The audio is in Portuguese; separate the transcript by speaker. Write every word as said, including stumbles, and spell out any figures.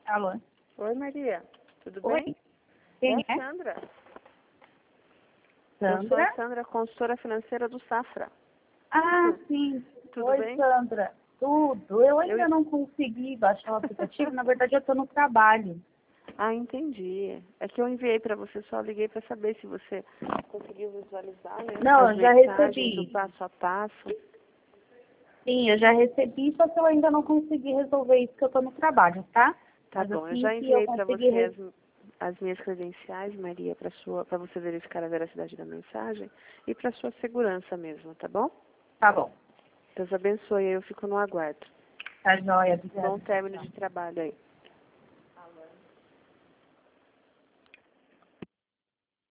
Speaker 1: Alô?
Speaker 2: Oi, Maria. Tudo
Speaker 1: Oi.
Speaker 2: bem?
Speaker 1: Quem
Speaker 2: é?
Speaker 1: é?
Speaker 2: a Sandra. Eu sou
Speaker 1: Sandra?
Speaker 2: a Sandra, consultora financeira do Safra.
Speaker 1: Ah, sim.
Speaker 2: Tudo
Speaker 1: Oi,
Speaker 2: bem?
Speaker 1: Sandra. Tudo. Eu ainda
Speaker 2: Eu...
Speaker 1: não consegui baixar o aplicativo. Na verdade, eu estou no trabalho.
Speaker 2: Ah, entendi. É que eu enviei para você, só liguei para saber se você conseguiu visualizar, né?
Speaker 1: Não,
Speaker 2: As
Speaker 1: eu já
Speaker 2: mensagens, o
Speaker 1: recebi.
Speaker 2: passo a passo.
Speaker 1: Sim, eu já recebi, só que eu ainda não consegui resolver isso, que eu estou no trabalho, tá?
Speaker 2: Tá
Speaker 1: Mas
Speaker 2: bom, eu
Speaker 1: assim
Speaker 2: já
Speaker 1: que eu
Speaker 2: enviei para
Speaker 1: conseguir...
Speaker 2: você
Speaker 1: Re...
Speaker 2: as, as minhas credenciais, Maria, para sua, para você verificar a veracidade da mensagem e para sua segurança mesmo, tá bom?
Speaker 1: Tá bom.
Speaker 2: Deus abençoe, eu fico no aguardo.
Speaker 1: Tá joia. Obrigada.
Speaker 2: Bom término
Speaker 1: Tchau.
Speaker 2: de trabalho aí.